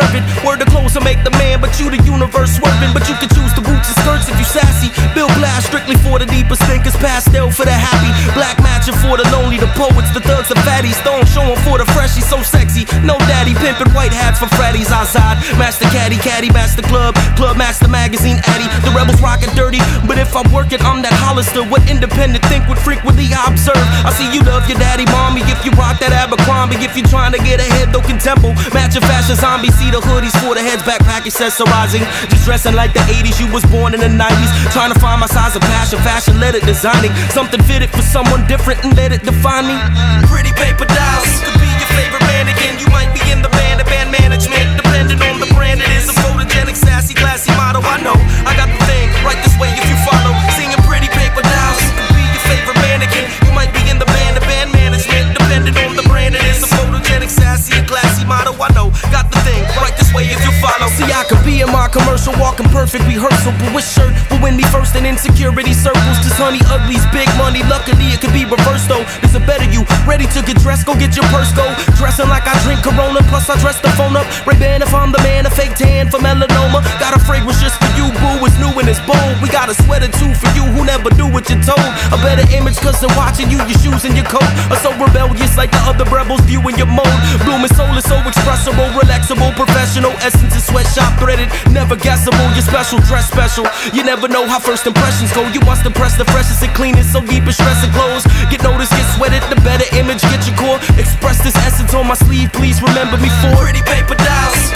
deserve it. Word to clothes will make the man, but you the universe swerving. But you can choose the boots and skirts if you sassy. Bill Glass strictly for the deepest thinkers, pastel for the happy, black matching for the lonely, the poets, the thugs, the fatties. Stone showing for the freshies, so sexy. No daddy pimping white hats for Freddy's outside. Master caddy, caddy, master club, club master magazine addy. The rebels rockin' dirty, but if I'm working, I'm that Hollister. What independent think would frequently I observe? I see you love your daddy, mommy, if you rock that Abercrombie. If you trying to get ahead, though contempo, matching fashion zombie. See the hoodies for the heads, backpack accessorizing. Just dressing like the 80s, you was born in the 90s. Trying to find my size of passion, fashion, let it designing. Something fitted for someone different and let it define me. Pretty paper dolls, you could be your favorite mannequin. You might be in the band management, depending on the brand it is. A photogenic, sassy, classy motto. I know, I got the thing right this way if you follow. Singing pretty paper dolls, you could be your favorite mannequin. You might be in the band management, depending on the brand it is. A photogenic, sassy, and classy motto. I know, got the thing right this way if you follow. See, I could be in my commercial, walking perfect rehearsal, but with shirt will win me first in insecurity circles. Just honey ugly's big money. Luckily it could be reversed though. There's a better you, ready to get dressed, go get your purse, go. Dressing like I drink Corona, plus I dress the phone up. Ray-Ban if I'm the man, a fake tan for melanoma. Got a fragrance just for you, boo, it's new and it's bold. We got a sweater too for you who never do what you're told. A better image cause they're watching you, your shoes and your coat are so rebellious like the other rebels viewing your mode. Blooming soul is so expressible, relaxable, professional. Essence is sweatshop threaded, never guessable. You're special, dress special. You never know how first impressions go. You must impress the freshest and cleanest, so deep in stress and clothes. Get noticed, get sweated, the better image, get your core. Express this essence on my sleeve, please remember me for pretty paper dolls.